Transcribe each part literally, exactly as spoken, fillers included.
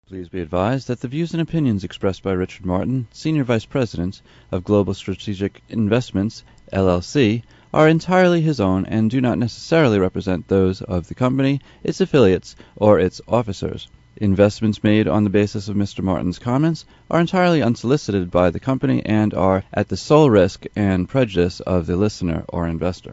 Please be advised that the views and opinions expressed by Richard Martin, Senior Vice President of Global Strategic Investments, L L C, are entirely his own and do not necessarily represent those of the company, its affiliates, or its officers. Investments made on the basis of Mister Martin's comments are entirely unsolicited by the company and are at the sole risk and prejudice of the listener or investor.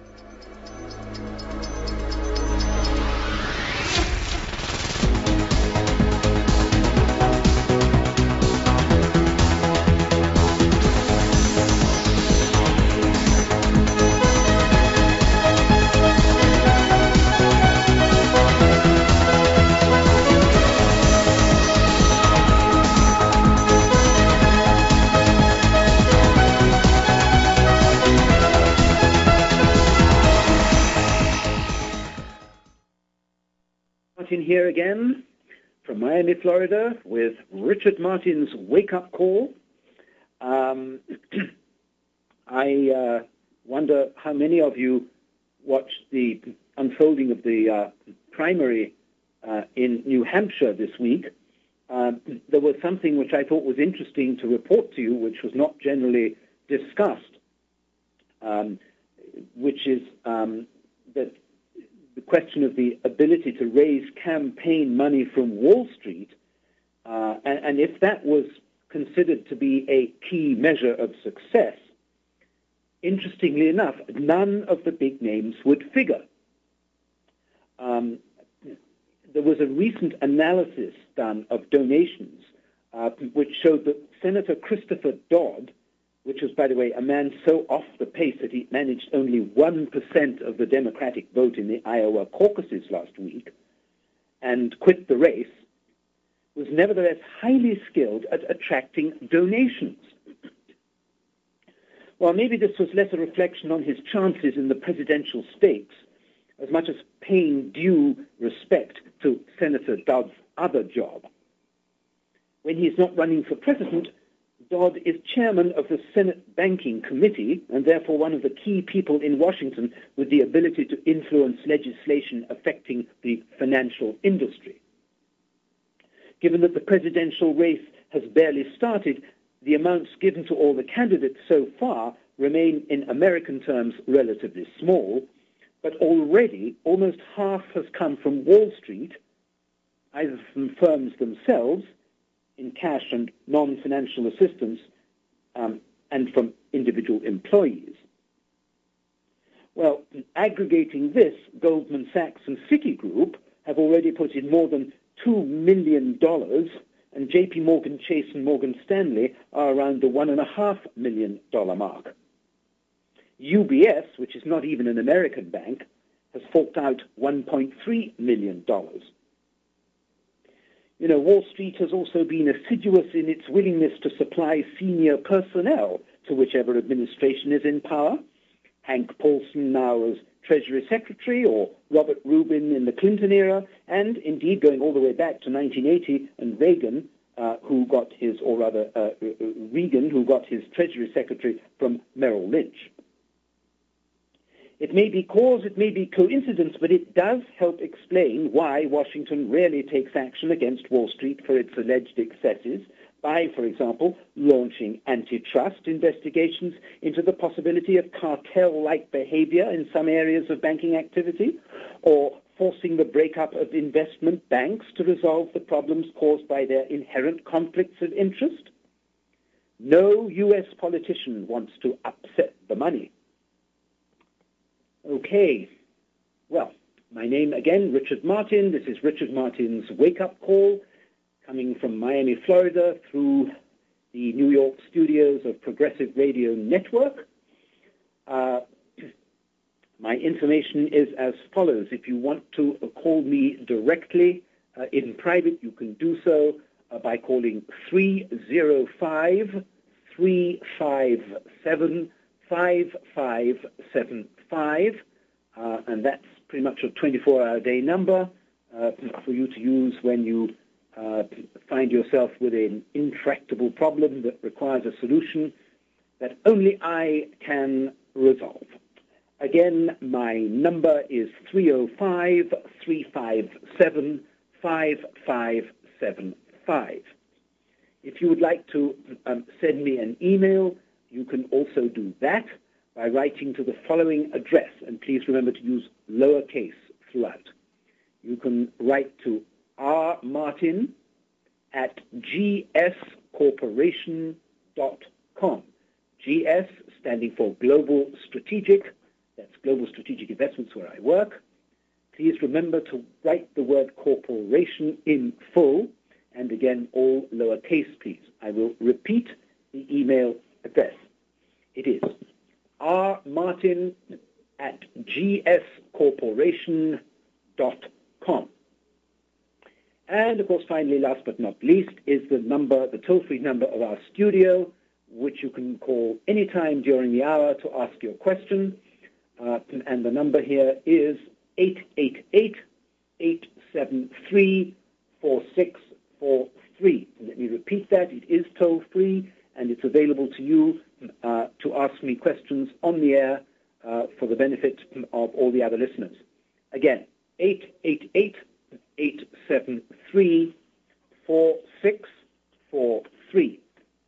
Martin here again from Miami, Florida, with Richard Martin's wake-up call. Um, I uh, wonder how many of you watched the unfolding of the uh, primary uh, in New Hampshire this week. Uh, there was something which I thought was interesting to report to you, which was not generally discussed, um, which is um, that the question of the ability to raise campaign money from Wall Street, uh, and, and if that was considered to be a key measure of success, interestingly enough, none of the big names would figure. Um, there was a recent analysis done of donations, uh, which showed that Senator Christopher Dodd, which was, by the way, a man so off the pace that he managed only one percent of the Democratic vote in the Iowa caucuses last week and quit the race, was nevertheless highly skilled at attracting donations. Well, maybe this was less a reflection on his chances in the presidential stakes as much as paying due respect to Senator Dodd's other job. When he's not running for president, Dodd is chairman of the Senate Banking Committee and therefore one of the key people in Washington with the ability to influence legislation affecting the financial industry. Given that the presidential race has barely started, the amounts given to all the candidates so far remain in American terms relatively small, but already almost half has come from Wall Street, either from firms themselves, in cash and non-financial assistance, um, and from individual employees. Well, aggregating this, Goldman Sachs and Citigroup have already put in more than two million dollars, and J P Morgan Chase and Morgan Stanley are around the one point five million dollars mark. U B S, which is not even an American bank, has forked out one point three million dollars. You know, Wall Street has also been assiduous in its willingness to supply senior personnel to whichever administration is in power. Hank Paulson now as Treasury Secretary, or Robert Rubin in the Clinton era, and indeed going all the way back to nineteen eighty, and Reagan, uh, who got his, or rather uh, Reagan, who got his Treasury Secretary from Merrill Lynch. It may be cause, it may be coincidence, but it does help explain why Washington rarely takes action against Wall Street for its alleged excesses by, for example, launching antitrust investigations into the possibility of cartel-like behavior in some areas of banking activity, or forcing the breakup of investment banks to resolve the problems caused by their inherent conflicts of interest. No U S politician wants to upset the money. Okay, well, my name again, Richard Martin. This is Richard Martin's wake-up call, coming from Miami, Florida, through the New York studios of Progressive Radio Network. Uh, my information is as follows. If you want to call me directly uh, in private, you can do so uh, by calling three oh five, three five seven, five five seven five, uh, and that's pretty much a twenty-four hour day number uh, for you to use when you uh, find yourself with an intractable problem that requires a solution that only I can resolve. Again, my number is three oh five, three five seven, five five seven five. If you would like to um, send me an email, you can also do that by writing to the following address, and please remember to use lowercase throughout. You can write to rmartin at g s corporation dot com. G S standing for Global Strategic. That's Global Strategic Investments, where I work. Please remember to write the word corporation in full, and again, all lowercase, please. I will repeat the email address. It is rmartin at g s corporation dot com. And, of course, finally, last but not least, is the number, the toll-free number of our studio, which you can call anytime during the hour to ask your question. Uh, and the number here is eight eight eight, eight seven three, four six four three. Let me repeat that. It is toll-free, and it's available to you uh, to ask me questions on the air uh, for the benefit of all the other listeners. Again, eight eight eight, eight seven three, four six four three.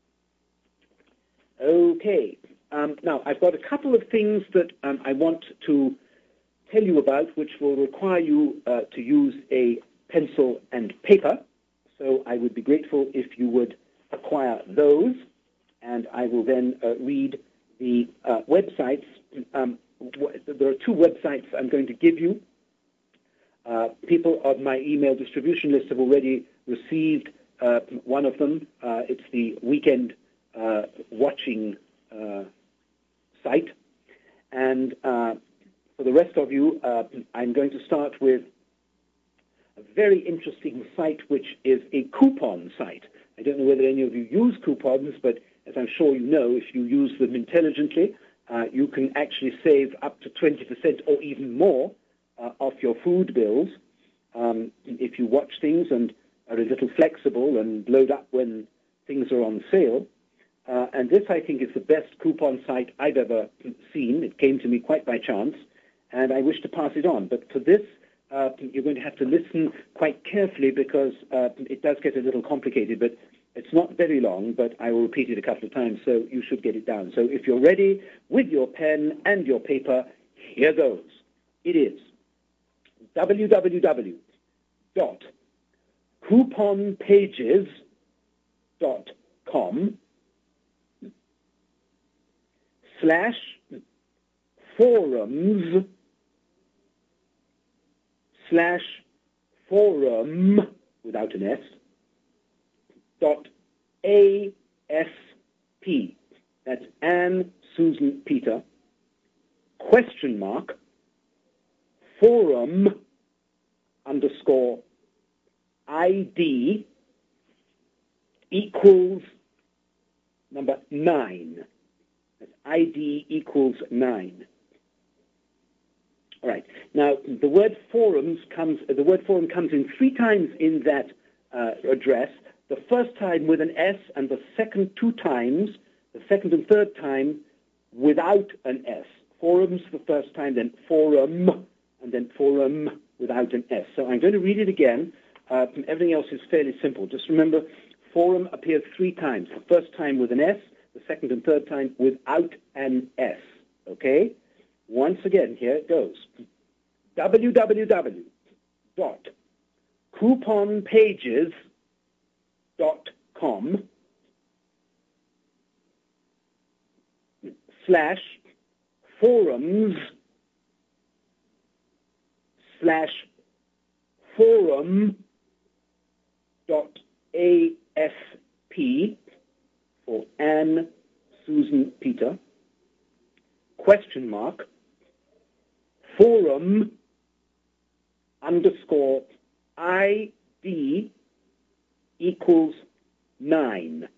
Okay. Um, now, I've got a couple of things that um, I want to tell you about, which will require you uh, to use a pencil and paper. So I would be grateful if you would acquire those, and I will then uh, read the uh, websites. Um, w- there are two websites I'm going to give you. Uh, people on my email distribution list have already received uh, one of them. Uh, it's the Weekend uh, Watching uh, site. And uh, for the rest of you, uh, I'm going to start with a very interesting site, which is a coupon site. I don't know whether any of you use coupons, but as I'm sure you know, if you use them intelligently, uh, you can actually save up to twenty percent or even more uh, off your food bills um, if you watch things and are a little flexible and load up when things are on sale. Uh, and this, I think, is the best coupon site I've ever seen. It came to me quite by chance, and I wish to pass it on. But for this, uh, you're going to have to listen quite carefully because uh, it does get a little complicated, but it's not very long, but I will repeat it a couple of times, so you should get it down. So if you're ready with your pen and your paper, here goes. It is w w w dot coupon pages dot com slash forums slash forum without an S dot A S P. That's Anne Susan Peter question mark forum underscore I D equals number nine. That's I D equals nine. All right. Now, the word forums comes, the word forum comes in three times in that uh, address. The first time with an S, and the second two times, the second and third time without an S. Forums the first time, then forum, and then forum without an S. So I'm going to read it again. Uh, everything else is fairly simple. Just remember, forum appears three times. The first time with an S, the second and third time without an S. Okay? Once again, here it goes. w w w dot coupon pages dot com slash forums slash forum dot A S P for Anne Susan Peter question mark forum underscore I D equals nine.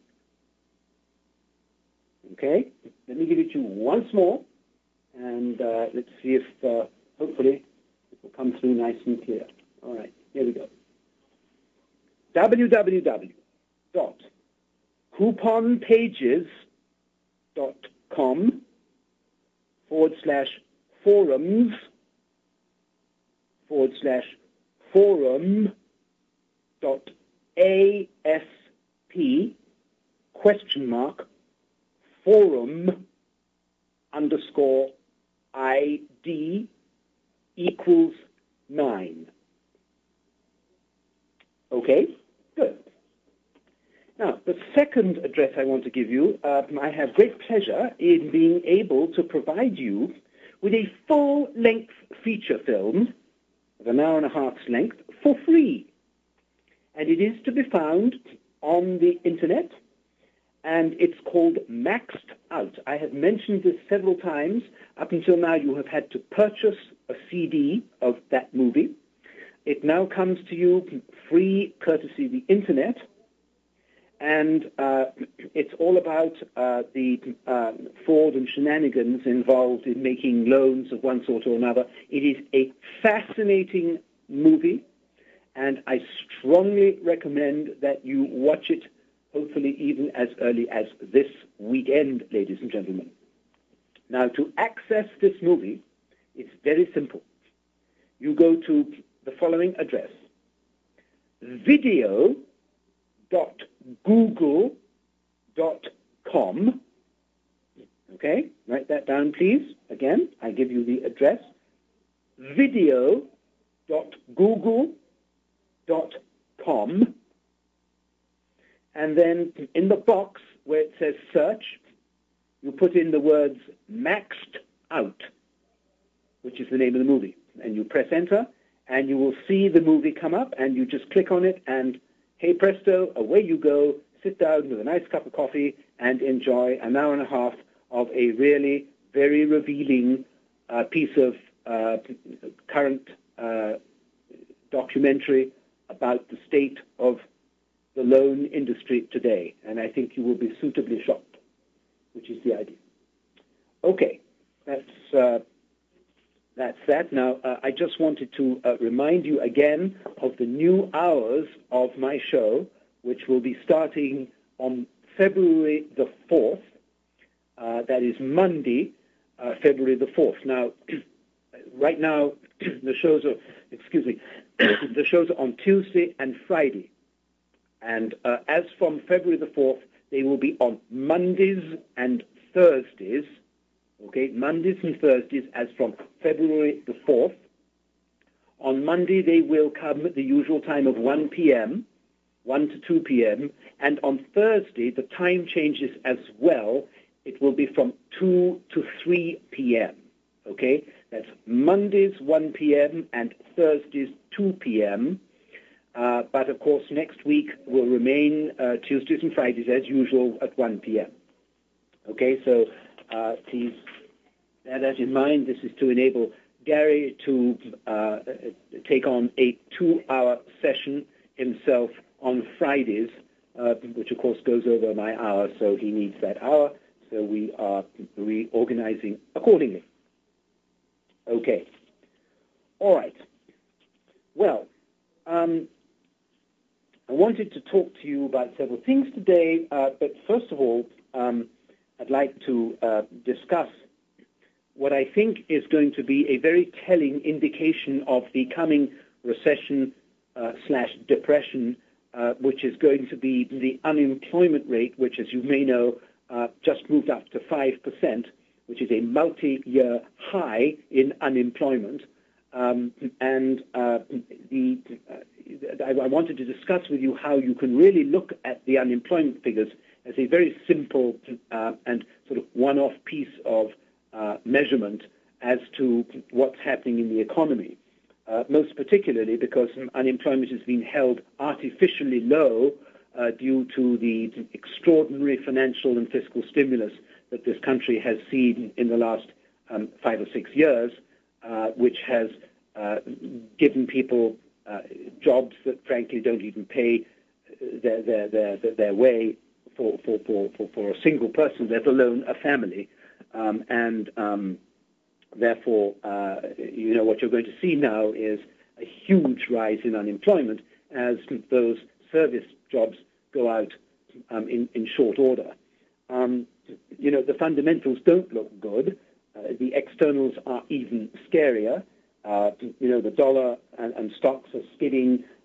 Okay? Let me give it to you once more, and uh, let's see if, uh, hopefully, it will come through nice and clear. All right, here we go. w w w dot coupon pages dot com forward slash forums forward slash forum dot A S P question mark forum underscore I D equals nine. Okay, good. Now, the second address I want to give you, uh, I have great pleasure in being able to provide you with a full-length feature film of an hour and a half's length for free. And it is to be found on the internet, and it's called Maxed Out. I have mentioned this several times. Up until now, you have had to purchase a C D of that movie. It now comes to you free, courtesy of the internet, and uh, it's all about uh, the uh, fraud and shenanigans involved in making loans of one sort or another. It is a fascinating movie, and I strongly recommend that you watch it, hopefully even as early as this weekend, ladies and gentlemen. Now, to access this movie, it's very simple. You go to the following address, video dot google dot com. Okay, write that down, please. Again, I give you the address, video dot google dot com. And then in the box where it says search, you put in the words Maxed Out, which is the name of the movie. And you press enter, and you will see the movie come up, and you just click on it, and hey presto, away you go, sit down with a nice cup of coffee, and enjoy an hour and a half of a really very revealing uh, piece of uh, current uh, documentary about the state of the loan industry today. And I think you will be suitably shocked, which is the idea. Okay, that's... Uh, That's that. Now, uh, I just wanted to uh, remind you again of the new hours of my show, which will be starting on February the fourth. Uh, that is Monday, uh, February the fourth. Now, right now, the shows are, excuse me, the shows are on Tuesday and Friday. And uh, as from February the fourth, they will be on Mondays and Thursdays. Okay, Mondays and Thursdays as from February the fourth. On Monday, they will come at the usual time of one p.m., one to two p.m., and on Thursday, the time changes as well. It will be from two to three p.m., okay? That's Mondays, one p.m., and Thursdays, two p.m., uh, but, of course, next week will remain uh, Tuesdays and Fridays as usual at one p.m., okay? So... Uh, please bear that in mind. This is to enable Gary to uh, take on a two-hour session himself on Fridays, uh, which, of course, goes over my hour, so he needs that hour. So we are reorganizing accordingly. Okay. All right. Well, um, I wanted to talk to you about several things today, uh, but first of all, um, I'd like to uh, discuss what I think is going to be a very telling indication of the coming recession uh, slash depression, uh, which is going to be the unemployment rate, which, as you may know, uh, just moved up to five percent, which is a multi-year high in unemployment. Um, and uh, the uh, I, I wanted to discuss with you how you can really look at the unemployment figures as a very simple uh, and sort of one-off piece of uh, measurement as to what's happening in the economy, uh, most particularly because unemployment has been held artificially low uh, due to the extraordinary financial and fiscal stimulus that this country has seen in the last um, five or six years, uh, which has uh, given people uh, jobs that, frankly, don't even pay their, their, their, their way For, for, for, for, for a single person, let alone a family. Um, and um, therefore, uh, you know, what you're going to see now is a huge rise in unemployment as those service jobs go out um, in, in short order. Um, you know, the fundamentals don't look good. Uh, the externals are even scarier. Uh, you know, the dollar and, and stocks are skidding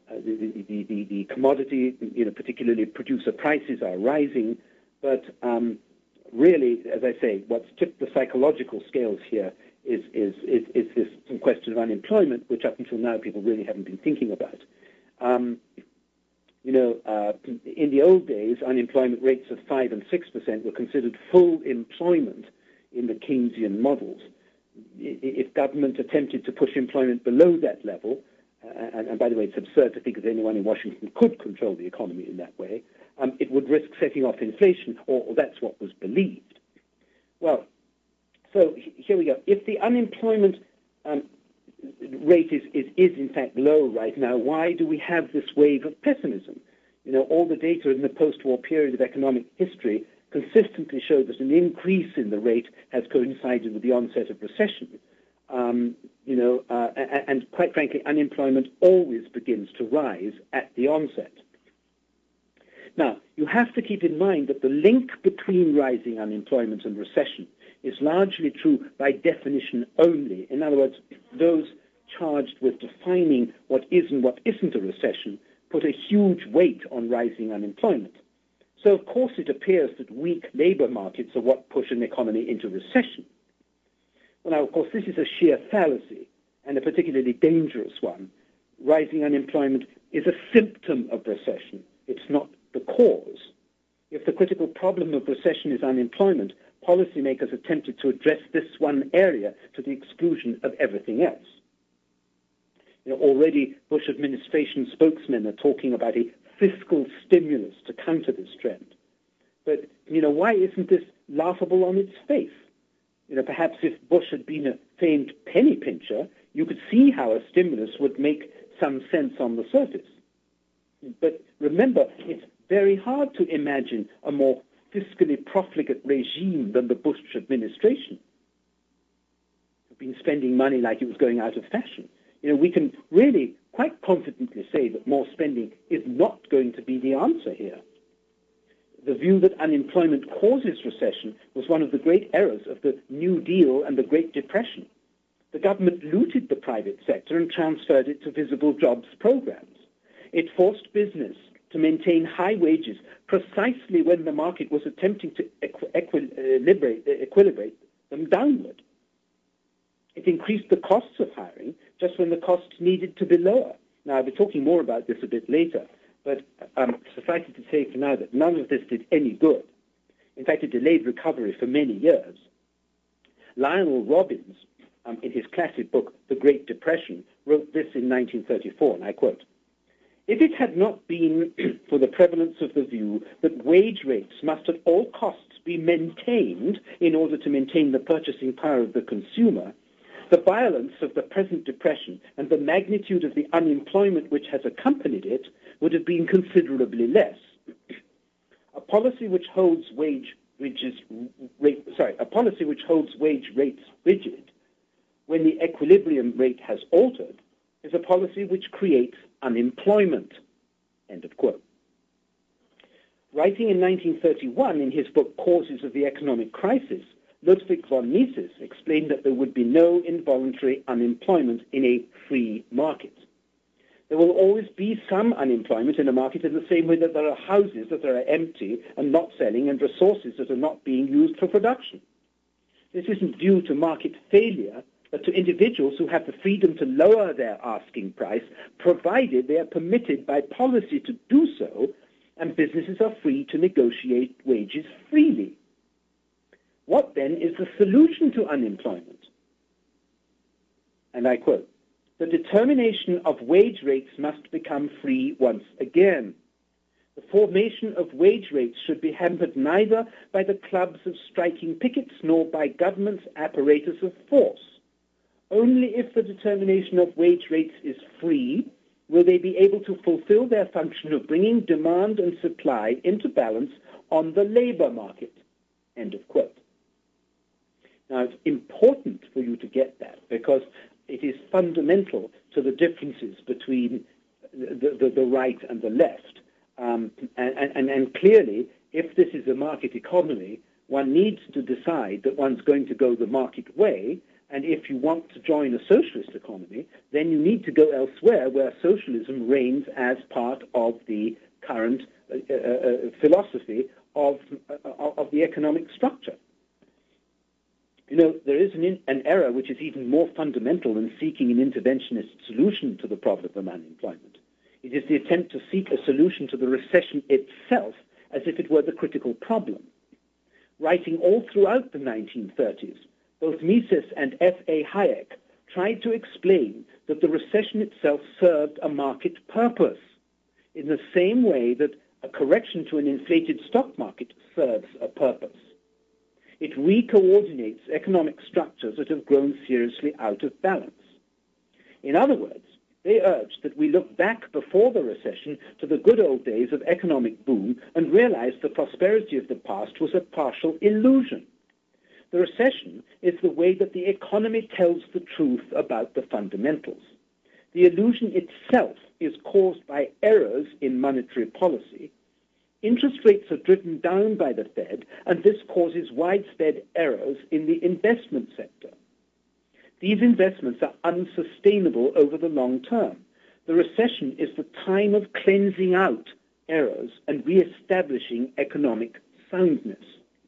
uh, the, the, the, the commodity, you know, particularly producer prices are rising, but um, really, as I say, what's tipped the psychological scales here is, is, is, is this question of unemployment, which up until now people really haven't been thinking about. Um, you know, uh, in the old days, unemployment rates of five and six percent were considered full employment in the Keynesian models. If government attempted to push employment below that level, uh, and, and by the way, it's absurd to think that anyone in Washington could control the economy in that way, um, it would risk setting off inflation, or, or that's what was believed. Well, so here we go. If the unemployment um, rate is, is, is in fact low right now, why do we have this wave of pessimism? You know, all the data in the post-war period of economic history consistently show that an increase in the rate has coincided with the onset of recession. Um, you know, uh, and, and quite frankly, unemployment always begins to rise at the onset. Now, you have to keep in mind that the link between rising unemployment and recession is largely true by definition only. In other words, those charged with defining what is and what isn't a recession put a huge weight on rising unemployment. So, of course, it appears that weak labor markets are what push an economy into recession. Well, now, of course, this is a sheer fallacy, and a particularly dangerous one. Rising unemployment is a symptom of recession. It's not the cause. If the critical problem of recession is unemployment, policymakers attempted to address this one area to the exclusion of everything else. You know, already Bush administration spokesmen are talking about a fiscal stimulus to counter this trend. But, you know, why isn't this laughable on its face? You know, perhaps if Bush had been a famed penny pincher, you could see how a stimulus would make some sense on the surface. But remember, it's very hard to imagine a more fiscally profligate regime than the Bush administration. We've been spending money like it was going out of fashion. You know, we can really quite confidently say that more spending is not going to be the answer here. The view that unemployment causes recession was one of the great errors of the New Deal and the Great Depression. The government looted the private sector and transferred it to visible jobs programs. It forced business to maintain high wages precisely when the market was attempting to equi- equilibrate, equilibrate them downward. It increased the costs of hiring just when the costs needed to be lower. Now, I'll be talking more about this a bit later, but um, suffice it to say for now that none of this did any good. In fact, it delayed recovery for many years. Lionel Robbins, um, in his classic book, The Great Depression, wrote this in nineteen thirty-four, and I quote, "If it had not been for the prevalence of the view that wage rates must at all costs be maintained in order to maintain the purchasing power of the consumer, the violence of the present depression and the magnitude of the unemployment which has accompanied it would have been considerably less. A policy which holds wage wages, rate, sorry, a policy which holds wage rates rigid when the equilibrium rate has altered is a policy which creates unemployment." End of quote. Writing in nineteen thirty-one in his book Causes of the Economic Crisis, Ludwig von Mises explained that there would be no involuntary unemployment in a free market. There will always be some unemployment in a market in the same way that there are houses that are empty and not selling and resources that are not being used for production. This isn't due to market failure, but to individuals who have the freedom to lower their asking price, provided they are permitted by policy to do so, and businesses are free to negotiate wages freely. What then is the solution to unemployment? And I quote, "The determination of wage rates must become free once again. The formation of wage rates should be hampered neither by the clubs of striking pickets nor by government's apparatus of force. Only if the determination of wage rates is free will they be able to fulfill their function of bringing demand and supply into balance on the labor market." End of quote. Now, it's important for you to get that because it is fundamental to the differences between the, the, the right and the left. Um, and, and, and clearly, if this is a market economy, one needs to decide that one's going to go the market way And if you want to join a socialist economy, then you need to go elsewhere where socialism reigns as part of the current uh, uh, philosophy of, uh, of the economic structure. You know, there is an, in, an error which is even more fundamental than seeking an interventionist solution to the problem of unemployment. It is the attempt to seek a solution to the recession itself as if it were the critical problem. Writing all throughout the nineteen thirties, both Mises and F A Hayek tried to explain that the recession itself served a market purpose, in the same way that a correction to an inflated stock market serves a purpose. It re-coordinates economic structures that have grown seriously out of balance. In other words, they urged that we look back before the recession to the good old days of economic boom and realize the prosperity of the past was a partial illusion. The recession is the way that the economy tells the truth about the fundamentals. The illusion itself is caused by errors in monetary policy. Interest rates are driven down by the Fed, and this causes widespread errors in the investment sector. These investments are unsustainable over the long term. The recession is the time of cleansing out errors and reestablishing economic soundness.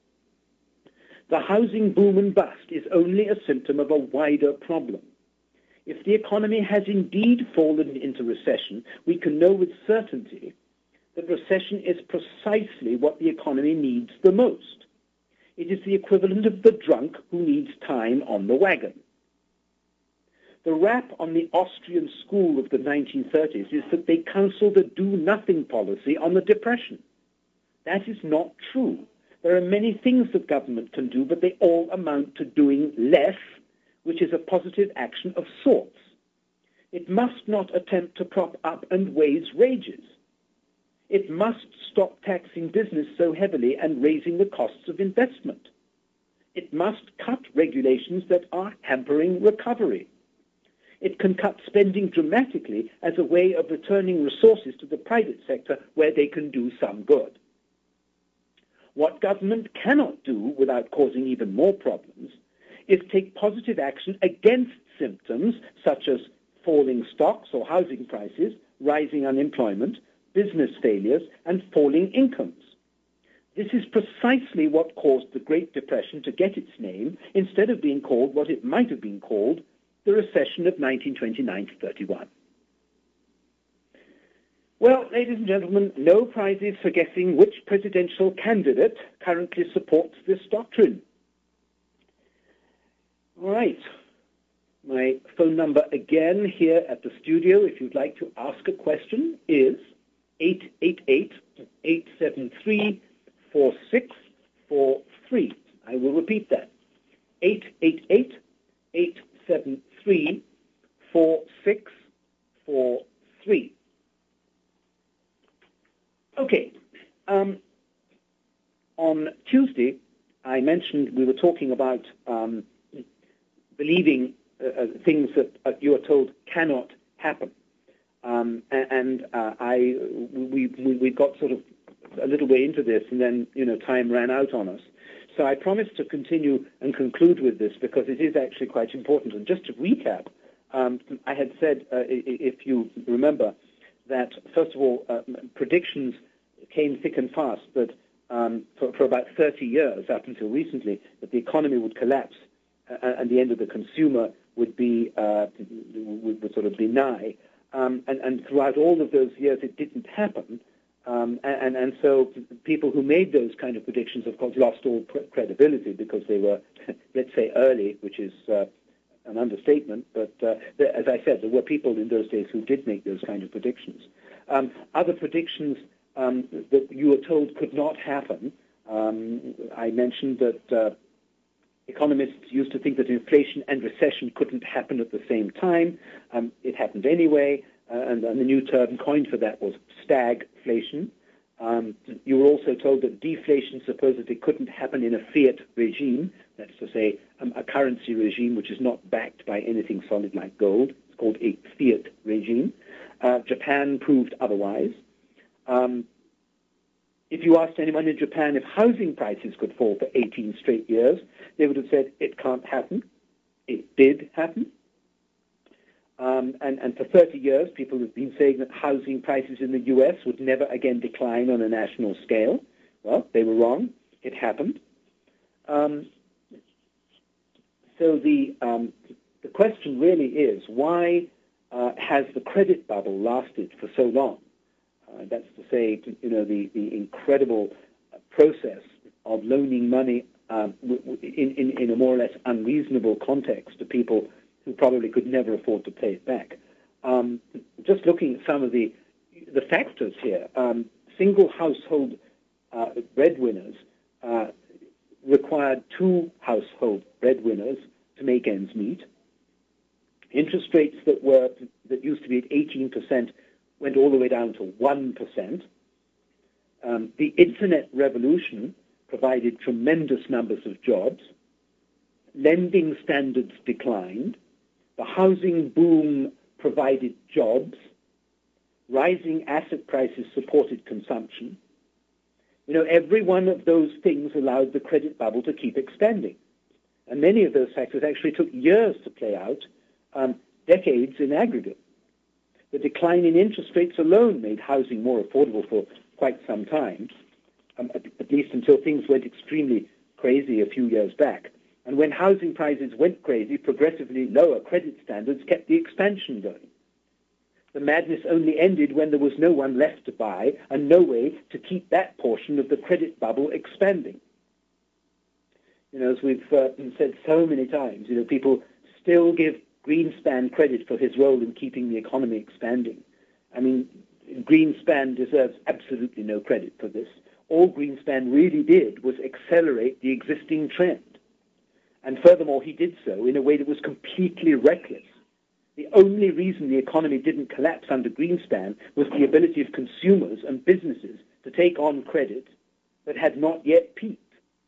The housing boom and bust is only a symptom of a wider problem. If the economy has indeed fallen into recession, we can know with certainty that recession is precisely what the economy needs the most. It is the equivalent of the drunk who needs time on the wagon. The rap on the Austrian school of the nineteen thirties is that they counseled a do-nothing policy on the Depression. That is not true. There are many things that government can do, but they all amount to doing less, which is a positive action of sorts. It must not attempt to prop up and raise wages. It must stop taxing business so heavily and raising the costs of investment. It must cut regulations that are hampering recovery. It can cut spending dramatically as a way of returning resources to the private sector where they can do some good. What government cannot do without causing even more problems is take positive action against symptoms such as falling stocks or housing prices, rising unemployment, business failures, and falling incomes. This is precisely what caused the Great Depression to get its name, instead of being called what it might have been called, the recession of nineteen twenty-nine to thirty-one. Well, ladies and gentlemen, no prizes for guessing which presidential candidate currently supports this doctrine. All right. My phone number again here at the studio, if you'd like to ask a question, is eight eight eight, eight seven three, four six four three. I will repeat that. eight eight eight, eight seven three, four six four three. Okay. Um, on Tuesday, I mentioned we were talking about um, believing uh, things that uh, you are told cannot happen. Um, and uh, I, we, we, we got sort of a little way into this, and then, you know, time ran out on us. So I promised to continue and conclude with this because it is actually quite important. And just to recap, um, I had said, uh, if you remember, that, first of all, uh, predictions came thick and fast that um, for, for about thirty years, up until recently, that the economy would collapse uh, and the end of the consumer would be uh, would, would sort of be nigh. Um, and, and throughout all of those years, it didn't happen. Um, and, and so people who made those kind of predictions, of course, lost all credibility because they were, let's say, early, which is uh, an understatement. But uh, there, as I said, there were people in those days who did make those kind of predictions. Um, other predictions um, that you were told could not happen, um, I mentioned that uh, economists used to think that inflation and recession couldn't happen at the same time. Um, it happened anyway, uh, and, and the new term coined for that was stagflation. Um, you were also told that deflation supposedly couldn't happen in a fiat regime, that's to say, um, a currency regime which is not backed by anything solid like gold. It's called a fiat regime. Uh, Japan proved otherwise. Um, if you asked anyone in Japan if housing prices could fall for eighteen straight years, they would have said it can't happen. it did happen. Um, and, and for thirty years, people have been saying that housing prices in the U S would never again decline on a national scale. Well, they were wrong. It happened. Um, so the um, the question really is, why uh, has the credit bubble lasted for so long? Uh, that's to say, you know, the, the incredible process of loaning money um, in, in, in a more or less unreasonable context to people who probably could never afford to pay it back. Um, just looking at some of the the factors here, um, single household uh, breadwinners uh, required two household breadwinners to make ends meet. Interest rates that were that used to be at eighteen percent went all the way down to one percent. Um, the internet revolution provided tremendous numbers of jobs. Lending standards declined. The housing boom provided jobs. Rising asset prices supported consumption. You know, every one of those things allowed the credit bubble to keep expanding. And many of those factors actually took years to play out, um, decades in aggregate. The decline in interest rates alone made housing more affordable for quite some time, um, at, at least until things went extremely crazy a few years back. And when housing prices went crazy, progressively lower credit standards kept the expansion going. The madness only ended when there was no one left to buy and no way to keep that portion of the credit bubble expanding. You know, as we've uh, said so many times, you know, people still give Greenspan credit for his role in keeping the economy expanding. I mean, Greenspan deserves absolutely no credit for this. All Greenspan really did was accelerate the existing trend. And furthermore, he did so in a way that was completely reckless. The only reason the economy didn't collapse under Greenspan was the ability of consumers and businesses to take on credit that had not yet peaked.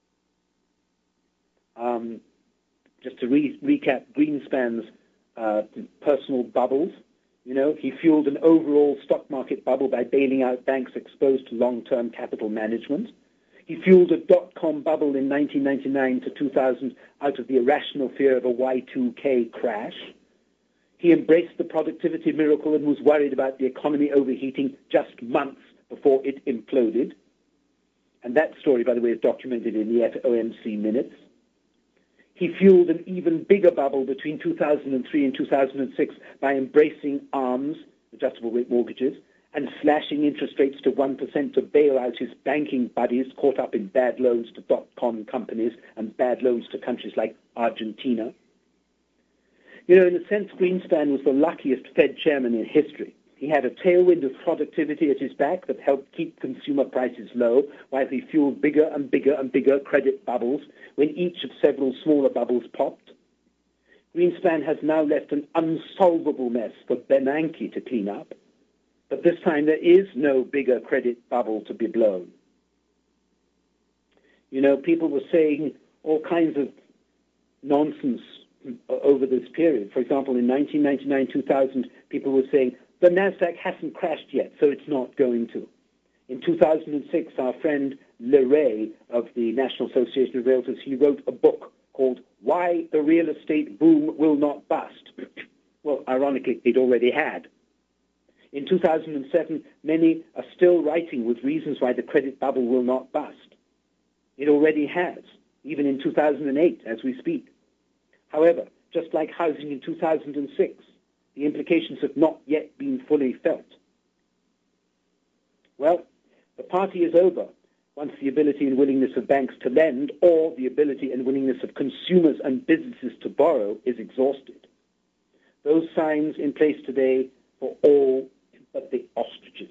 Um, just to re- recap Greenspan's uh, personal bubbles, you know, he fueled an overall stock market bubble by bailing out banks exposed to long-term capital management. He fueled a dot-com bubble in nineteen ninety-nine to two thousand out of the irrational fear of a Y two K crash. He embraced the productivity miracle and was worried about the economy overheating just months before it imploded. And that story, by the way, is documented in the F O M C minutes. He fueled an even bigger bubble between two thousand three and two thousand six by embracing ARMs, adjustable rate mortgages, and slashing interest rates to one percent to bail out his banking buddies caught up in bad loans to dot-com companies and bad loans to countries like Argentina. You know, in a sense, Greenspan was the luckiest Fed chairman in history. He had a tailwind of productivity at his back that helped keep consumer prices low, while he fueled bigger and bigger and bigger credit bubbles when each of several smaller bubbles popped. Greenspan has now left an unsolvable mess for Bernanke to clean up. But this time there is no bigger credit bubble to be blown. You know, people were saying all kinds of nonsense over this period. For example, in nineteen ninety-nine, two thousand, people were saying, the NASDAQ hasn't crashed yet, so it's not going to. In two thousand six, our friend LeRay of the National Association of Realtors, he wrote a book called Why the Real Estate Boom Will Not Bust. Well, ironically, it already had. In two thousand seven, many are still writing with reasons why the credit bubble will not bust. It already has, even in two thousand eight, as we speak. However, just like housing in two thousand six, the implications have not yet been fully felt. Well, the party is over once the ability and willingness of banks to lend or the ability and willingness of consumers and businesses to borrow is exhausted. Those signs in place today for all but the ostriches.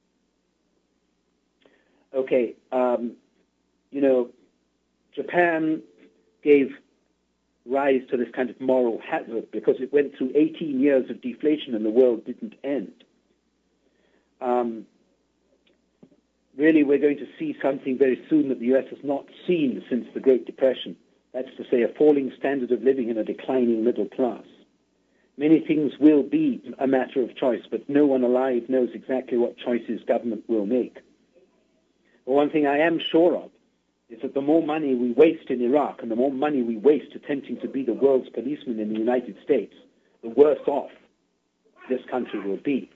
Okay, um, you know, Japan gave rise to this kind of moral hazard because it went through eighteen years of deflation and the world didn't end. Um, really, we're going to see something very soon that the U S has not seen since the Great Depression. That's to say, a falling standard of living and a declining middle class. Many things will be a matter of choice, but no one alive knows exactly what choices government will make. But one thing I am sure of is that the more money we waste in Iraq and the more money we waste attempting to be the world's policeman in the United States, the worse off this country will be.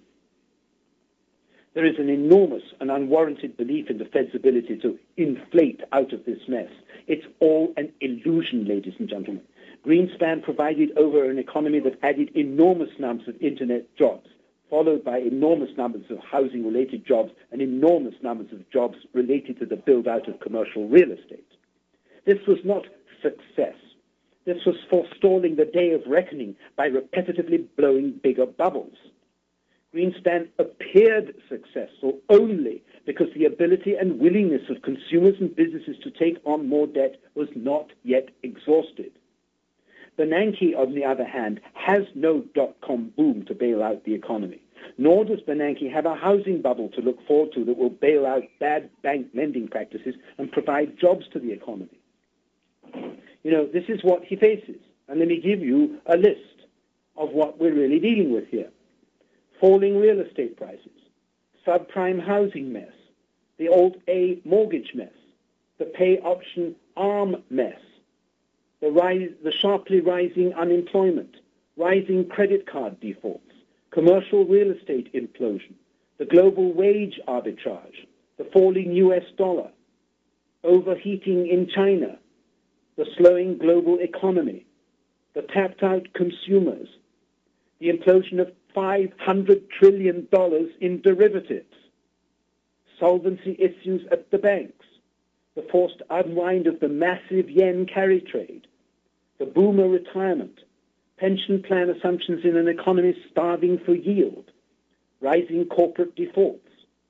There is an enormous and unwarranted belief in the Fed's ability to inflate out of this mess. It's all an illusion, ladies and gentlemen. Greenspan provided over an economy that added enormous numbers of internet jobs, followed by enormous numbers of housing-related jobs and enormous numbers of jobs related to the build-out of commercial real estate. This was not success. This was forestalling the day of reckoning by repetitively blowing bigger bubbles. Greenspan appeared successful only because the ability and willingness of consumers and businesses to take on more debt was not yet exhausted. Bernanke, on the other hand, has no dot-com boom to bail out the economy, nor does Bernanke have a housing bubble to look forward to that will bail out bad bank lending practices and provide jobs to the economy. You know, this is what he faces. And let me give you a list of what we're really dealing with here. Falling real estate prices, subprime housing mess, the Alt-A mortgage mess, the pay option ARM mess, the, rise, the sharply rising unemployment, rising credit card defaults, commercial real estate implosion, the global wage arbitrage, the falling U S dollar, overheating in China, the slowing global economy, the tapped-out consumers, the implosion of five hundred trillion dollars in derivatives, solvency issues at the banks, the forced unwind of the massive yen carry trade, the boomer retirement, pension plan assumptions in an economy starving for yield, rising corporate defaults.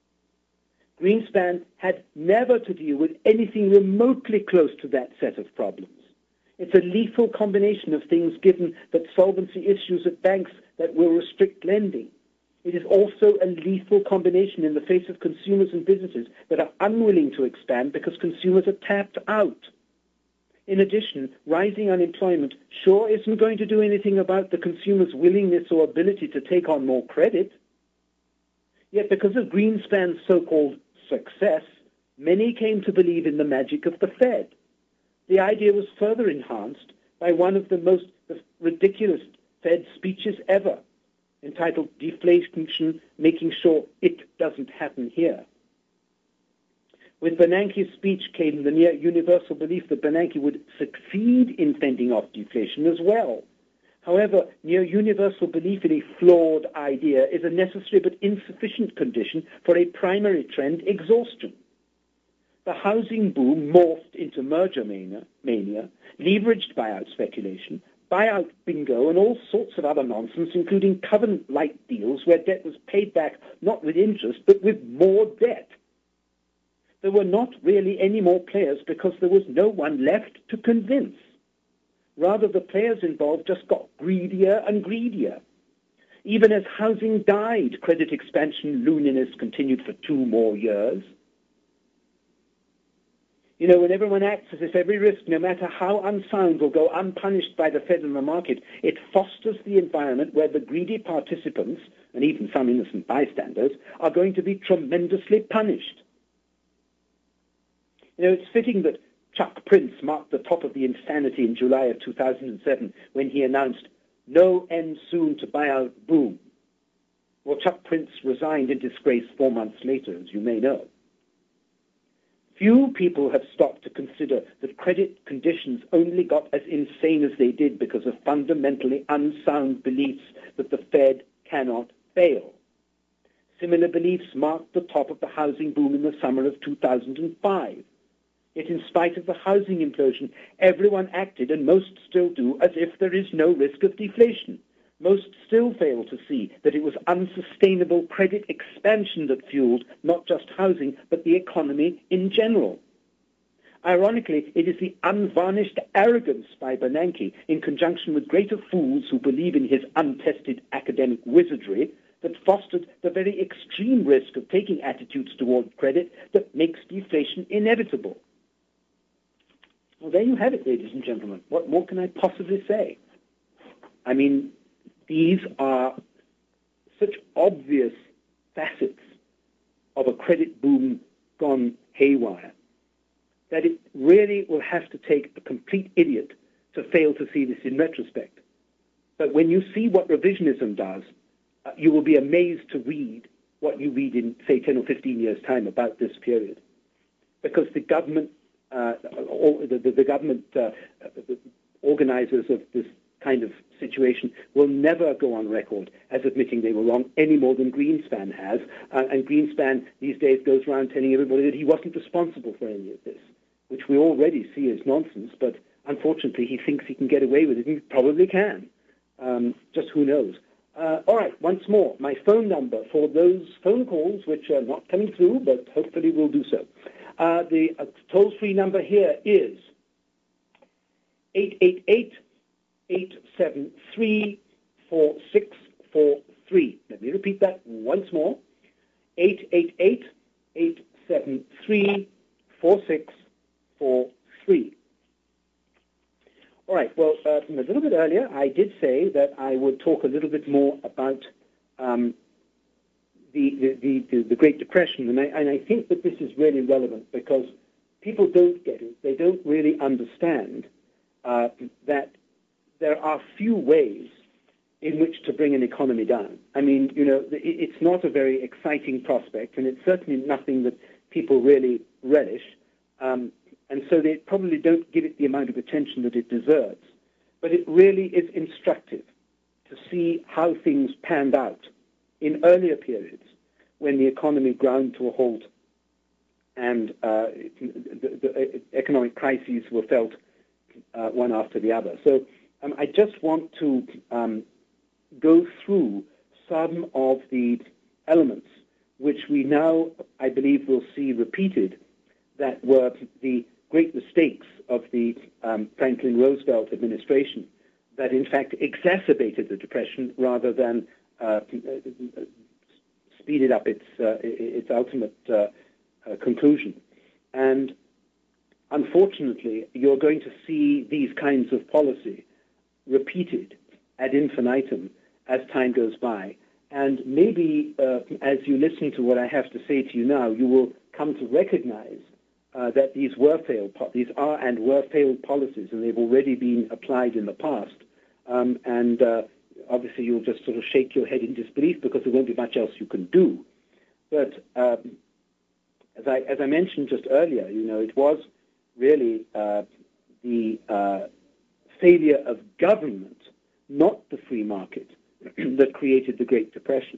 Greenspan had never to deal with anything remotely close to that set of problems. It's a lethal combination of things given that solvency issues at banks that will restrict lending. It is also a lethal combination in the face of consumers and businesses that are unwilling to expand because consumers are tapped out. In addition, rising unemployment sure isn't going to do anything about the consumer's willingness or ability to take on more credit. Yet because of Greenspan's so-called success, many came to believe in the magic of the Fed. The idea was further enhanced by one of the most ridiculous Fed speeches ever, entitled Deflation, Making Sure It Doesn't Happen Here. With Bernanke's speech came the near universal belief that Bernanke would succeed in fending off deflation as well. However, near universal belief in a flawed idea is a necessary but insufficient condition for a primary trend, exhaustion. The housing boom morphed into merger mania, mania, leveraged buyout speculation, buyout bingo, and all sorts of other nonsense, including covenant-like deals where debt was paid back not with interest but with more debt. There were not really any more players because there was no one left to convince. Rather, the players involved just got greedier and greedier. Even as housing died, credit expansion looniness continued for two more years. You know, when everyone acts as if every risk, no matter how unsound, will go unpunished by the Fed and the market, it fosters the environment where the greedy participants, and even some innocent bystanders, are going to be tremendously punished. You know, it's fitting that Chuck Prince marked the top of the insanity in July of two thousand seven when he announced, "No end soon to buyout boom." Well, Chuck Prince resigned in disgrace four months later, as you may know. Few people have stopped to consider that credit conditions only got as insane as they did because of fundamentally unsound beliefs that the Fed cannot fail. Similar beliefs marked the top of the housing boom in the summer of two thousand five. Yet in spite of the housing implosion, everyone acted, and most still do, as if there is no risk of deflation. Most still fail to see that it was unsustainable credit expansion that fueled not just housing, but the economy in general. Ironically, it is the unvarnished arrogance by Bernanke, in conjunction with greater fools who believe in his untested academic wizardry, that fostered the very extreme risk of taking attitudes toward credit that makes deflation inevitable. Well, there you have it, ladies and gentlemen. What more can I possibly say? I mean, these are such obvious facets of a credit boom gone haywire that it really will have to take a complete idiot to fail to see this in retrospect. But when you see what revisionism does, uh, you will be amazed to read what you read in, say, ten or fifteen years' time about this period. Because the government, uh, or the, the, the government uh, organizers of this kind of situation will never go on record as admitting they were wrong any more than Greenspan has. Uh, and Greenspan these days goes around telling everybody that he wasn't responsible for any of this, which we already see as nonsense, but unfortunately he thinks he can get away with it, and he probably can. Um, just who knows. Uh, all right, once more, my phone number for those phone calls which are not coming through, but hopefully will do so. Uh, the uh, toll-free number here is eight eight eight, eight seven three, four six four three. Let me repeat that once more. eight eight eight, eight seven three, four six four three. All right, well, uh, a little bit earlier, I did say that I would talk a little bit more about um, the, the, the, the Great Depression, and I, and I think that this is really relevant because people don't get it. They don't really understand uh, that there are few ways in which to bring an economy down. I mean, you know, it's not a very exciting prospect, and it's certainly nothing that people really relish. Um, And so they probably don't give it the amount of attention that it deserves. But it really is instructive to see how things panned out in earlier periods when the economy ground to a halt and uh, the, the economic crises were felt uh, one after the other. So um, I just want to um, go through some of the elements which we now, I believe, will see repeated that were the great mistakes of the um, Franklin Roosevelt administration that, in fact, exacerbated the Depression rather than uh, speeded up its uh, its ultimate uh, uh, conclusion. And unfortunately, you're going to see these kinds of policy repeated ad infinitum as time goes by. And maybe uh, as you listen to what I have to say to you now, you will come to recognize Uh, that these were failed, these are and were failed policies, and they've already been applied in the past. Um, and uh, obviously, you'll just sort of shake your head in disbelief because there won't be much else you can do. But um, as I as I mentioned just earlier, you know, it was really uh, the uh, failure of government, not the free market, that created the Great Depression.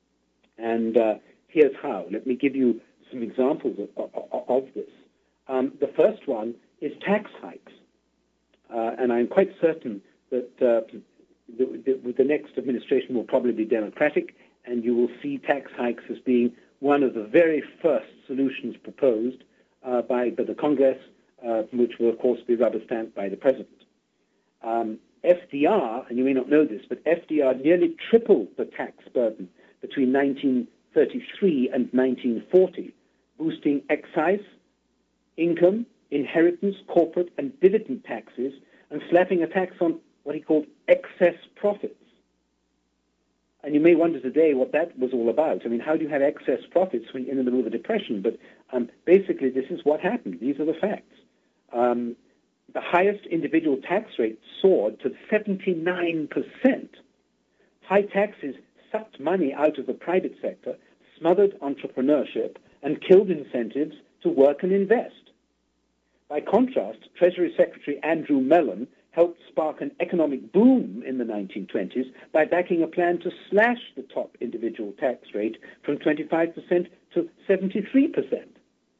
And uh, here's how. Let me give you some examples of, of, of this. Um, the first one is tax hikes. Uh, and I'm quite certain that uh, the, the, the next administration will probably be Democratic, and you will see tax hikes as being one of the very first solutions proposed uh, by, by the Congress, uh, which will, of course, be rubber-stamped by the President. Um, F D R, and you may not know this, but F D R nearly tripled the tax burden between nineteen thirty-three and nineteen forty, boosting excise, income, inheritance, corporate, and dividend taxes, and slapping a tax on what he called excess profits. And you may wonder today what that was all about. I mean, how do you have excess profits when you're in the middle of a depression? But um, basically, this is what happened. These are the facts. Um, the highest individual tax rate soared to seventy-nine percent. High taxes sucked money out of the private sector, smothered entrepreneurship, and killed incentives to work and invest. By contrast, Treasury Secretary Andrew Mellon helped spark an economic boom in the nineteen twenties by backing a plan to slash the top individual tax rate from twenty-five percent to seventy-three percent.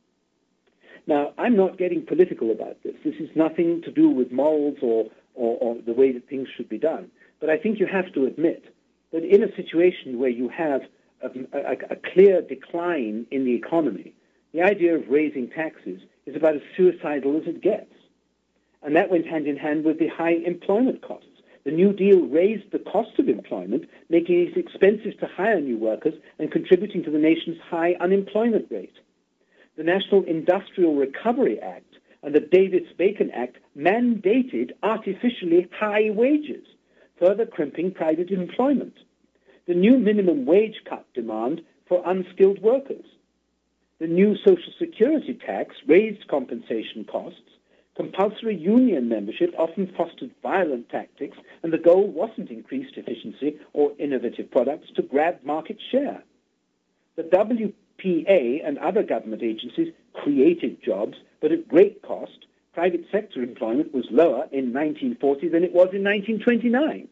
Now, I'm not getting political about this. This is nothing to do with morals or, or, or the way that things should be done. But I think you have to admit that in a situation where you have a, a, a clear decline in the economy, the idea of raising taxes is about as suicidal as it gets. And that went hand in hand with the high employment costs. The New Deal raised the cost of employment, making it expensive to hire new workers and contributing to the nation's high unemployment rate. The National Industrial Recovery Act and the Davis-Bacon Act mandated artificially high wages, further crimping private employment. The new minimum wage cut demand for unskilled workers. The new Social Security tax raised compensation costs. Compulsory union membership often fostered violent tactics, and the goal wasn't increased efficiency or innovative products to grab market share. The W P A and other government agencies created jobs, but at great cost. Private sector employment was lower in nineteen forty than it was in nineteen twenty-nine.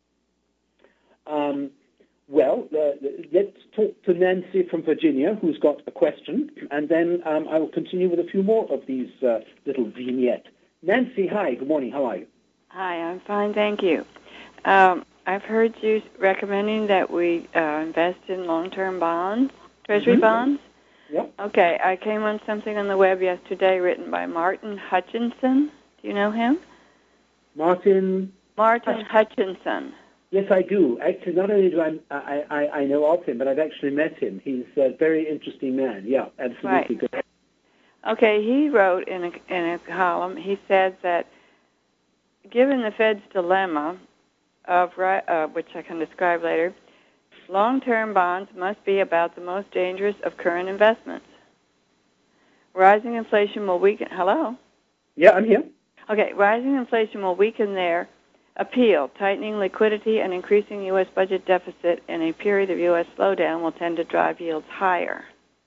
Um, well, uh, let's talk to Nancy from Virginia, who's got a question, and then um, I will continue with a few more of these uh, little vignettes. Nancy, hi, good morning, how are you? Hi, I'm fine, thank you. Um, I've heard you recommending that we uh, invest in long-term bonds, Treasury mm-hmm. bonds. Yep. Okay, I came on something on the web yesterday written by Martin Hutchinson. Do you know him? Martin? Martin Hutchinson. Yes, I do. Actually, not only do I, I, I, I know of him, but I've actually met him. He's a very interesting man. Yeah, absolutely. Right. Good. Okay, he wrote in a, in a column, he said that given the Fed's dilemma of, uh, which I can describe later, long-term bonds must be about the most dangerous of current investments. Rising inflation will weaken... Hello? Yeah, I'm here. Okay, rising inflation will weaken their appeal. Tightening liquidity and increasing U S budget deficit in a period of U S slowdown will tend to drive yields higher.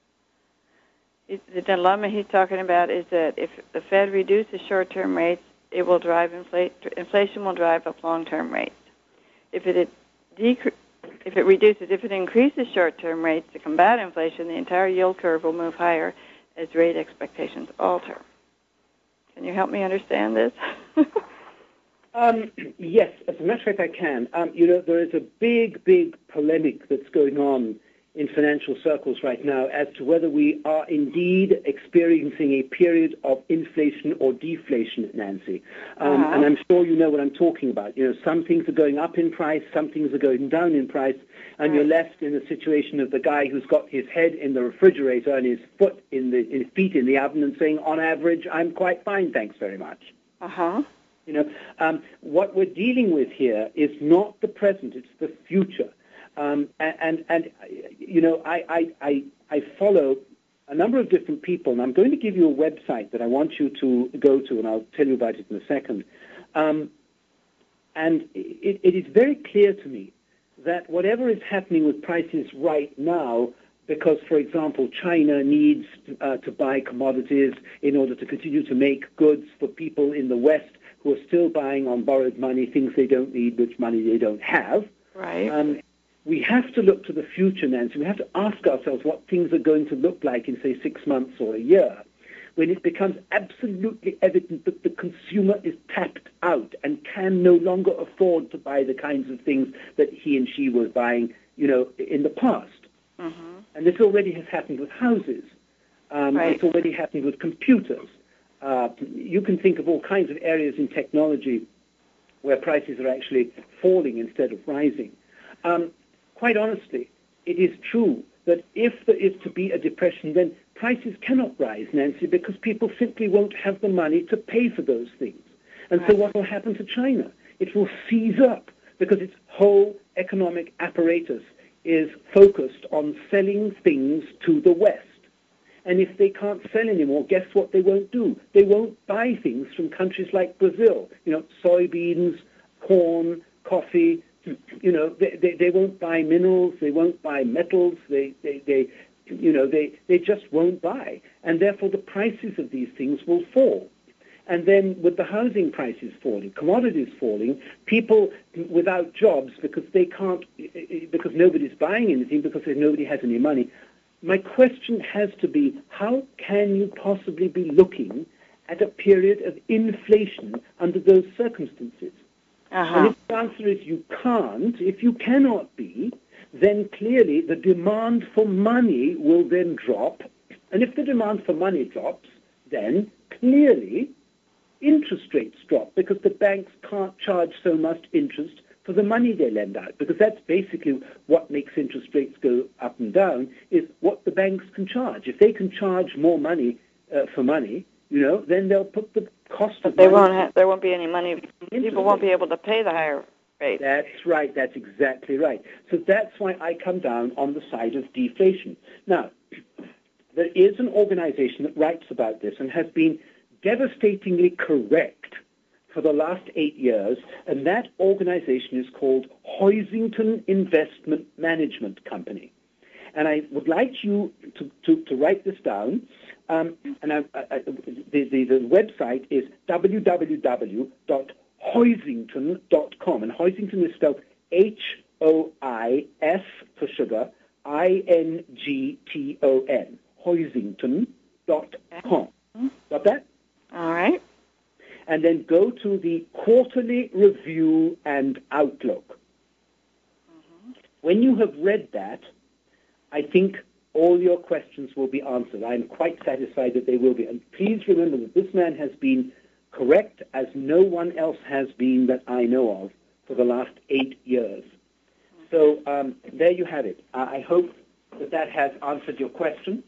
The dilemma he's talking about is that if the Fed reduces short-term rates, it will drive infl- inflation will drive up long-term rates. If it decre- if it reduces, if it increases short-term rates to combat inflation, the entire yield curve will move higher as rate expectations alter. Can you help me understand this? um, yes, as a matter of fact, I can. Um, you know, there is a big, big polemic that's going on in financial circles right now as to whether we are indeed experiencing a period of inflation or deflation, Nancy. Um, uh-huh. And I'm sure you know what I'm talking about. You know, some things are going up in price, some things are going down in price, and right. you're left in the situation of the guy who's got his head in the refrigerator and his foot in the his feet in the oven and saying, on average, I'm quite fine, thanks very much. Uh-huh. You know, um, what we're dealing with here is not the present, it's the future. Um, and, and, and, you know, I, I, I, I follow a number of different people, and I'm going to give you a website that I want you to go to, and I'll tell you about it in a second. Um, and it, it is very clear to me that whatever is happening with prices right now, because, for example, China needs uh, to buy commodities in order to continue to make goods for people in the West who are still buying on borrowed money, things they don't need, which money they don't have. Right. Um, We have to look to the future, Nancy. We have to ask ourselves what things are going to look like in, say, six months or a year, when it becomes absolutely evident that the consumer is tapped out and can no longer afford to buy the kinds of things that he and she was buying, you know, in the past. Mm-hmm. And this already has happened with houses. Um, right. It's already happened with computers. Uh, you can think of all kinds of areas in technology where prices are actually falling instead of rising. Um, Quite honestly, it is true that if there is to be a depression, then prices cannot rise, Nancy, because people simply won't have the money to pay for those things. And right. so what will happen to China? It will seize up because its whole economic apparatus is focused on selling things to the West. And if they can't sell anymore, guess what they won't do? They won't buy things from countries like Brazil, you know, soybeans, corn, coffee. You know, they, they, they won't buy minerals, they won't buy metals, they, they, they, you know, they, they just won't buy. And therefore the prices of these things will fall. And then with the housing prices falling, commodities falling, people without jobs because they can't, because nobody's buying anything, because nobody has any money. My question has to be, how can you possibly be looking at a period of inflation under those circumstances? Uh-huh. And if the answer is you can't, if you cannot be, then clearly the demand for money will then drop. And if the demand for money drops, then clearly interest rates drop because the banks can't charge so much interest for the money they lend out, because that's basically what makes interest rates go up and down, is what the banks can charge. If they can charge more money uh, for money, you know, then they'll put the cost but of they money... won't have, there won't be any money. People won't be able to pay the higher rate. That's right. That's exactly right. So that's why I come down on the side of deflation. Now, there is an organization that writes about this and has been devastatingly correct for the last eight years, and that organization is called Hoisington Investment Management Company. And I would like you to, to, to write this down. Um, and I, I, the, the, the website is w w w dot hoisington dot com. And Hoisington is spelled H O I S for sugar, I N G T O N. Hoisington dot com. Got that? All right. And then go to the Quarterly Review and Outlook. Mm-hmm. When you have read that, I think all your questions will be answered. I'm quite satisfied that they will be. And please remember that this man has been correct as no one else has been that I know of for the last eight years. So um, there you have it. I hope that that has answered your question.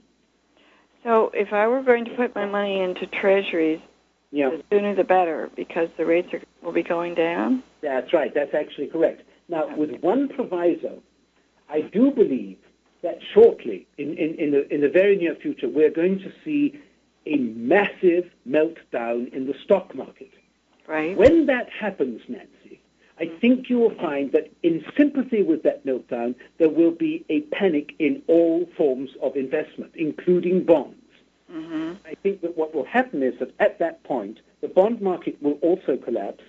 So if I were going to put my money into treasuries, yeah. the sooner the better, because the rates are, will be going down? That's right. That's actually correct. Now, okay. With one proviso, I do believe that shortly, in, in, in, the, in the very near future, we're going to see a massive meltdown in the stock market. Right. When that happens, Nancy, I think you will find that in sympathy with that meltdown, there will be a panic in all forms of investment, including bonds. Mm-hmm. I think that what will happen is that at that point, the bond market will also collapse.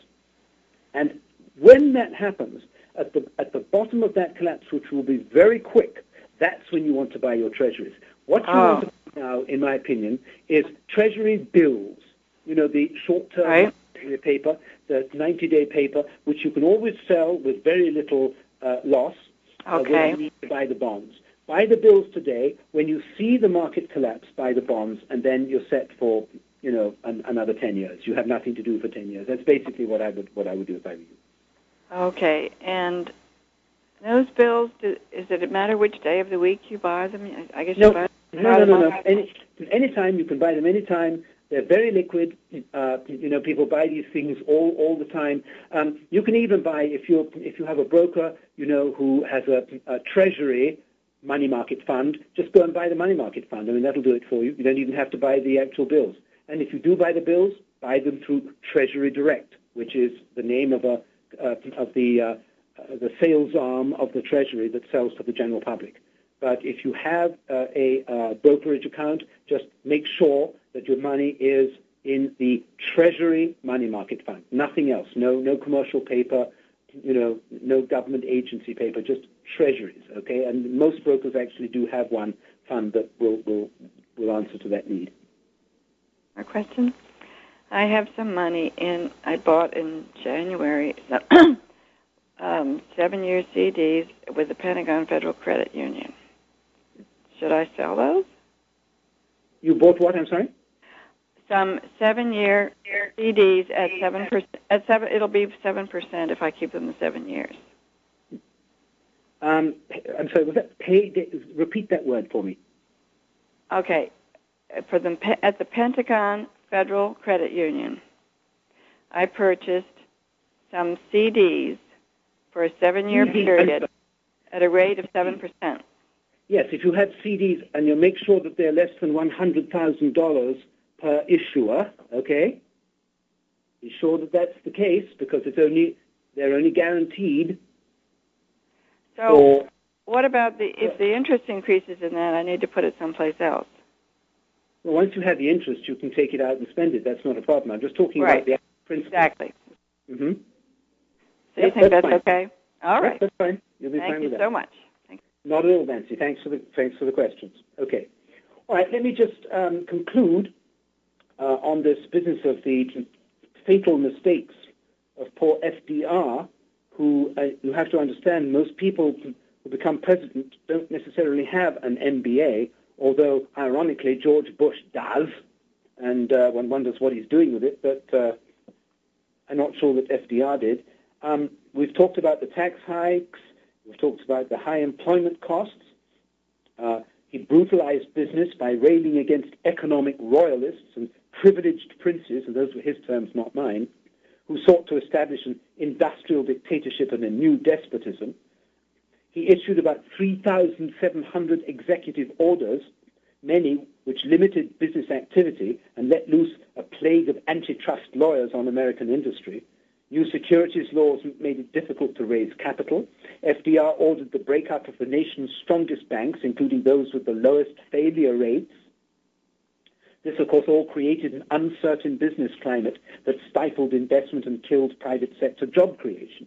And when that happens, at the, at the bottom of that collapse, which will be very quick, that's when you want to buy your treasuries. What you oh. want to buy now, in my opinion, is treasury bills. You know, the short-term right. paper, the ninety-day paper, which you can always sell with very little uh, loss uh, okay. when you need to buy the bonds. Buy the bills today. When you see the market collapse, buy the bonds, and then you're set for, you know, an, another ten years. You have nothing to do for ten years. That's basically what I would what I would do if I were you. Okay, and those bills, do, is it a matter which day of the week you buy them? I guess no, you buy them. No, no, no, no. Any, anytime you can buy them anytime. They're very liquid. Uh, you know, people buy these things all, all the time. Um, you can even buy, if you if you have a broker, you know, who has a, a treasury money market fund, just go and buy the money market fund. I mean, that'll do it for you. You don't even have to buy the actual bills. And if you do buy the bills, buy them through Treasury Direct, which is the name of a uh, of the uh, uh, the sales arm of the Treasury that sells to the general public. But if you have uh, a uh, brokerage account, just make sure that your money is in the Treasury money market fund. Nothing else. No, no commercial paper. You know, no government agency paper. Just treasuries. Okay, and most brokers actually do have one fund that will will will answer to that need. More questions? I have some money in. I bought in January um, seven-year C Ds with the Pentagon Federal Credit Union. Should I sell those? You bought what? I'm sorry. Some seven-year C Ds at seven percent. At seven, it'll be seven percent if I keep them the seven years. Um, I'm sorry. Was that pay? Repeat that word for me. Okay, for the at the Pentagon Federal Credit Union, I purchased some C Ds for a seven-year period at a rate of seven percent. Yes, if you have C Ds and you make sure that they're less than one hundred thousand dollars per issuer, okay? Be sure that that's the case because it's only they're only guaranteed. So, for, what about the if the interest increases in that? I need to put it someplace else. Well, once you have the interest, you can take it out and spend it. That's not a problem. I'm just talking right. about the principle. Exactly. Mm-hmm. So yep, you think that's, that's okay? All right. Yep, that's fine. You'll be Thank fine you with so that. much. Thank you. Not at all, Nancy. Thanks for the thanks for the questions. Okay. All right. Let me just um, conclude uh, on this business of the fatal mistakes of poor F D R, who uh, you have to understand. Most people who become president don't necessarily have an M B A, although ironically George Bush does, and uh, one wonders what he's doing with it. But uh, I'm not sure that F D R did. Um, we've talked about the tax hikes. We've talked about the high employment costs. Uh, he brutalized business by railing against economic royalists and privileged princes, and those were his terms, not mine, who sought to establish an industrial dictatorship and a new despotism. He issued about three thousand seven hundred executive orders many which limited business activity and let loose a plague of antitrust lawyers on American industry. New securities laws made it difficult to raise capital. F D R ordered the breakup of the nation's strongest banks, including those with the lowest failure rates. This, of course, all created an uncertain business climate that stifled investment and killed private sector job creation.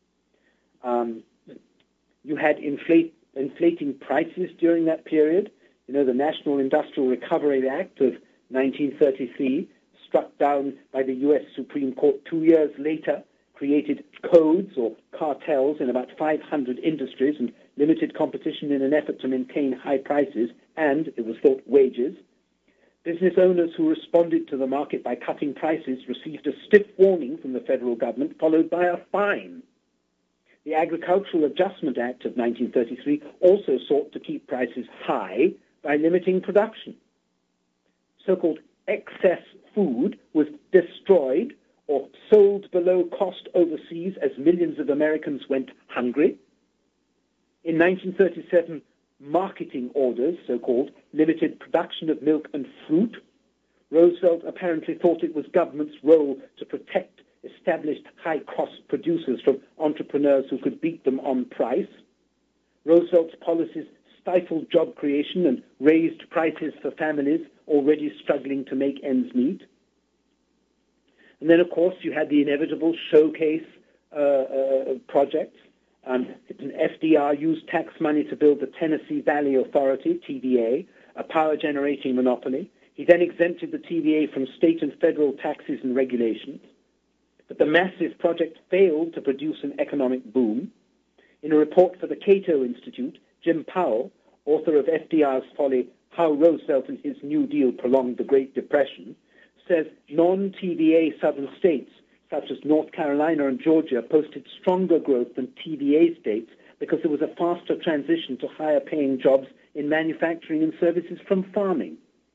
Um, you had inflate, inflating prices during that period. You know, the National Industrial Recovery Act of nineteen thirty-three, struck down by the U S Supreme Court two years later, created codes or cartels in about five hundred industries and limited competition in an effort to maintain high prices and, it was thought, wages. Business owners who responded to the market by cutting prices received a stiff warning from the federal government, followed by a fine. The Agricultural Adjustment Act of nineteen thirty-three also sought to keep prices high by limiting production. So-called excess food was destroyed or sold below cost overseas as millions of Americans went hungry. In nineteen thirty-seven, marketing orders, so-called, limited production of milk and fruit. Roosevelt apparently thought it was government's role to protect established high-cost producers from entrepreneurs who could beat them on price. Roosevelt's policies stifled job creation and raised prices for families already struggling to make ends meet. And then, of course, you had the inevitable showcase uh, uh, projects. Um, F D R used tax money to build the Tennessee Valley Authority, T V A, a power-generating monopoly. He then exempted the T V A from state and federal taxes and regulations. But the massive project failed to produce an economic boom. In a report for the Cato Institute, Jim Powell, author of F D R's folly, How Roosevelt and His New Deal Prolonged the Great Depression, says non-T V A southern states, such as North Carolina and Georgia, posted stronger growth than T V A states because there was a faster transition to higher-paying jobs in manufacturing and services from farming.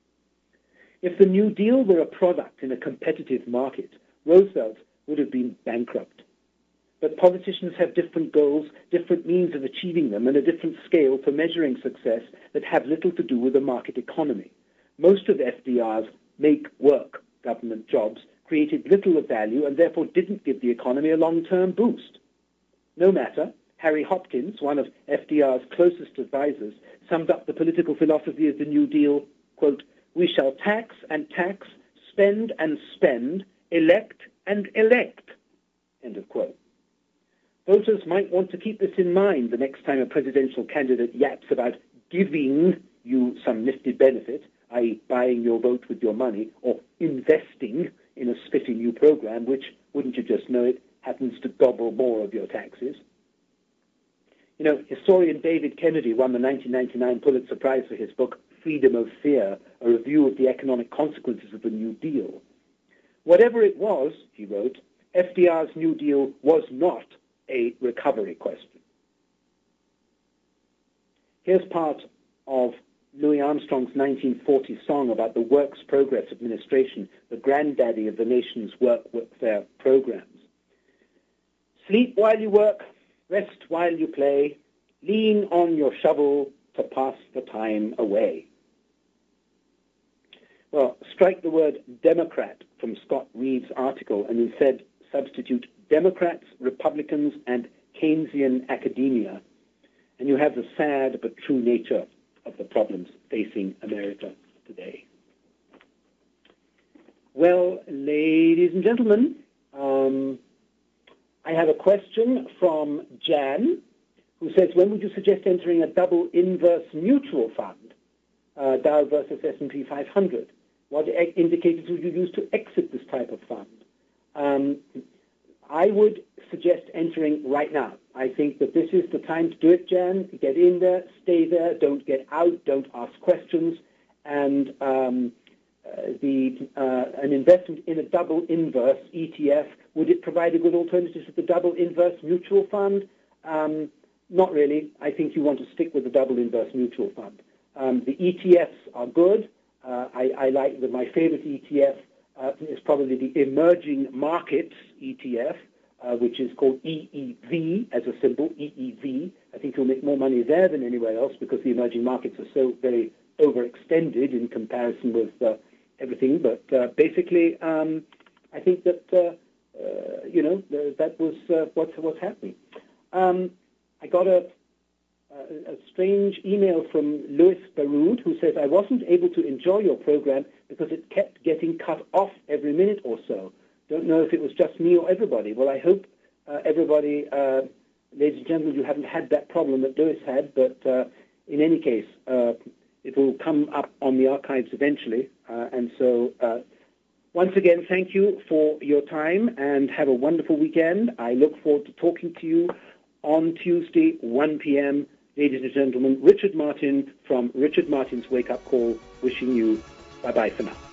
If the New Deal were a product in a competitive market, Roosevelt would have been bankrupt. But politicians have different goals, different means of achieving them, and a different scale for measuring success that have little to do with the market economy. Most of F D R's make-work government jobs created little of value and therefore didn't give the economy a long-term boost. No matter, Harry Hopkins, one of F D R's closest advisors, summed up the political philosophy of the New Deal, quote, "We shall tax and tax, spend and spend, elect and elect," end of quote. Voters might want to keep this in mind the next time a presidential candidate yaps about giving you some nifty benefit, that is buying your vote with your money, or investing in a spiffy new program, which, wouldn't you just know it, happens to gobble more of your taxes. You know, historian David Kennedy won the nineteen ninety-nine Pulitzer Prize for his book, Freedom of Fear, a review of the economic consequences of the New Deal. Whatever it was, he wrote, F D R's New Deal was not a recovery question. Here's part of Louis Armstrong's nineteen forty song about the Works Progress Administration, the granddaddy of the nation's workfare programs. Sleep while you work, rest while you play, lean on your shovel to pass the time away. Well, strike the word Democrat from Scott Reed's article and instead substitute Democrats, Republicans, and Keynesian academia, and you have the sad but true nature of the problems facing America today. Well, ladies and gentlemen, um, I have a question from Jan, who says, when would you suggest entering a double inverse mutual fund, uh, Dow versus S and P five hundred? What indicators would you use to exit this type of fund? Um, I would suggest entering right now. I think that this is the time to do it, Jan. Get in there, stay there, don't get out, don't ask questions. And um, uh, the uh, an investment in a double inverse E T F, would it provide a good alternative to the double inverse mutual fund? Um, not really. I think you want to stick with the double inverse mutual fund. Um, the E T Fs are good. Uh, I, I like that. My favorite E T F uh, is probably the Emerging Markets E T F, uh, which is called E E V as a symbol, E E V. I think you'll make more money there than anywhere else because the emerging markets are so very overextended in comparison with uh, everything. But uh, basically, um, I think that uh, uh, you know that was uh, what's what's happening. Um, I got a, a a strange email from Louis Baroud, who says, I wasn't able to enjoy your program because it kept getting cut off every minute or so. Don't know if it was just me or everybody. Well, I hope uh, everybody, uh, ladies and gentlemen, you haven't had that problem that Louis had, but uh, in any case, uh, it will come up on the archives eventually. Uh, and so, uh, once again, thank you for your time and have a wonderful weekend. I look forward to talking to you on Tuesday, one p.m. Ladies and gentlemen, Richard Martin from Richard Martin's Wake Up Call, wishing you bye-bye for now.